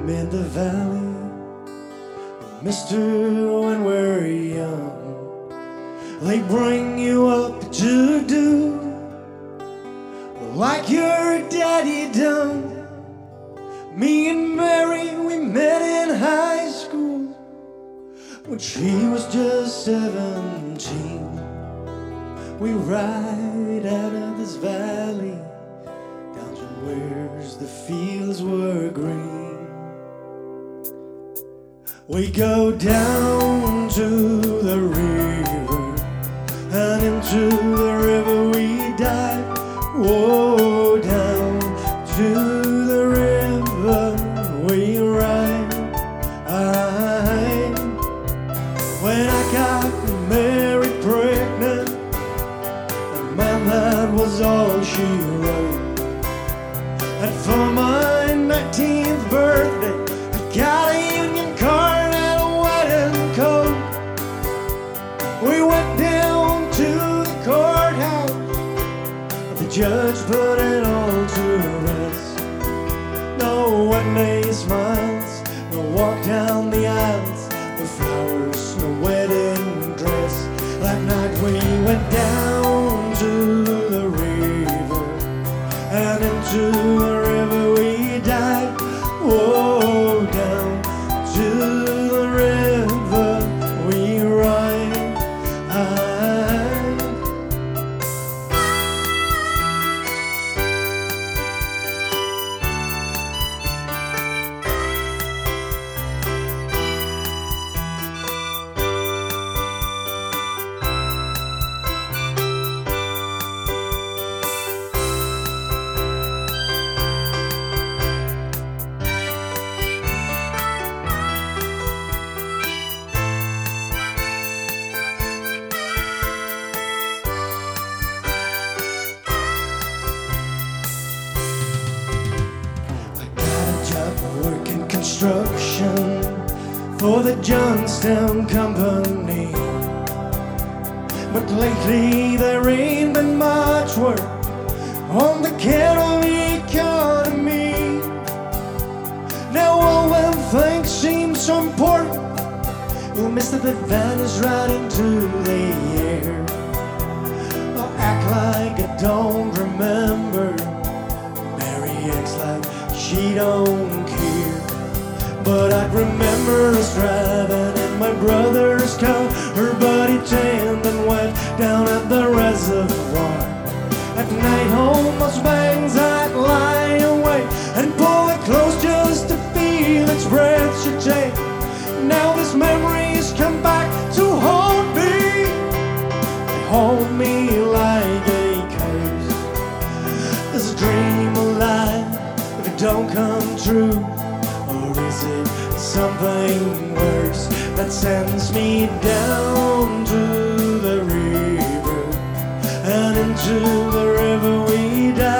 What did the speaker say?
in the valley, mister, when we're young, they bring you up to do like your daddy done. Me and Mary, we met in high school when she was just 17. We ride out of this valley down to where the fields were green. We go down to the river, and into the river we dive. Whoa, down to the river we ride. When I got Mary pregnant, and man, that was all she wrote. And for my 19th birthday, I got a union card and a wedding coat. We went down to the courthouse, the judge put it all to rest. No one-day smiles, no walk down the aisles, no flowers, no wedding dress. That night we went down to the river, and into the river we dive. Whoa, down to the river we ride. Working construction for the Johnstown Company, but lately there ain't been much work on the cattle economy. Now all them things seem so important, we'll miss that vanish right into the air. I'll act like I don't remember, Mary acts like she don't care. But I'd remember us driving in my brother's car, her body tanned and wet down at the reservoir. At night home, most bangs I'd lie awake and pull it close just to feel its breath she'd take. Now these memories come back to haunt me. They haunt me like a curse. Is a dream a lie if it don't come true? Or is it something worse that sends me down to the river, and into the river we dive?